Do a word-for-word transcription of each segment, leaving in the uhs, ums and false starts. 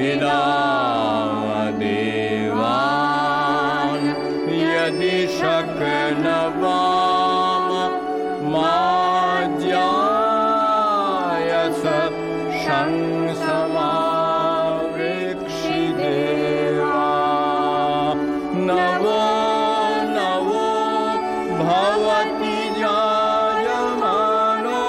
देवान् यदि शक्नवाम माज्यायस शंसमा वृक्षिदेवा नवो नवो भवति जायमानो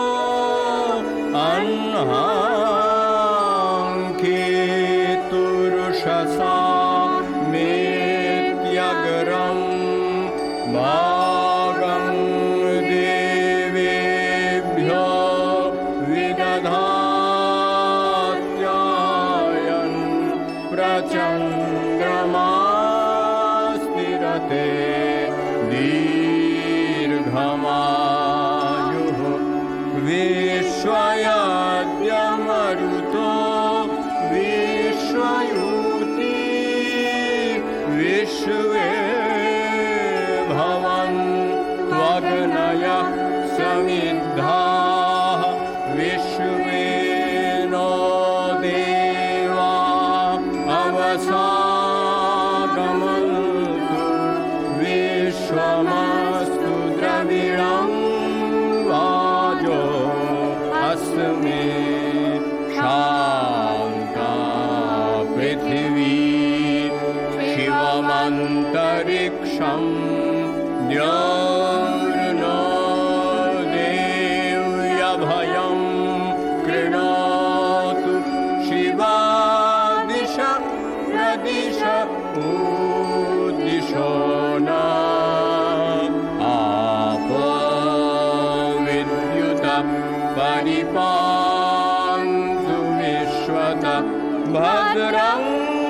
अन्हांकेतुरुषसा मेत्यग्रम् भागं देवेभ्यो विदधात्यायन् प्रचन्द्रमास्तिरते दीर्घमायुः विश्वयाद्यमरुतो विश्वयूति विश्वे भवन्त्वग्नयः समिद्धाः विश्वे नो देवा अवसागमन्तु विश्वमस्तु द्रविणं वाजो अस्मे शान्ता पृथिवी शिवमन्तरिक्षं द्यौर्नो देव्यभयं कृणोतु शिवादिश प्रदिश उद्दिशो न आपो विद्युत परिपान्तु विश्वत भद्रं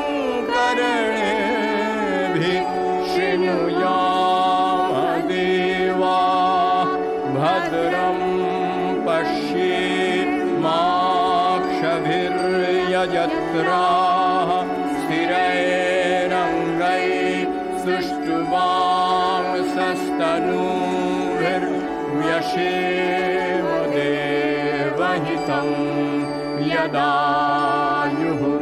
कर्णेभिः शृणुयाम देवा भद्रं पश्येमाक्षभिर्यजत्राः स्थिरैरङ्गैः सुष्ठुवांसस्तनूभिर्व्यशेम देवहितं यदायुः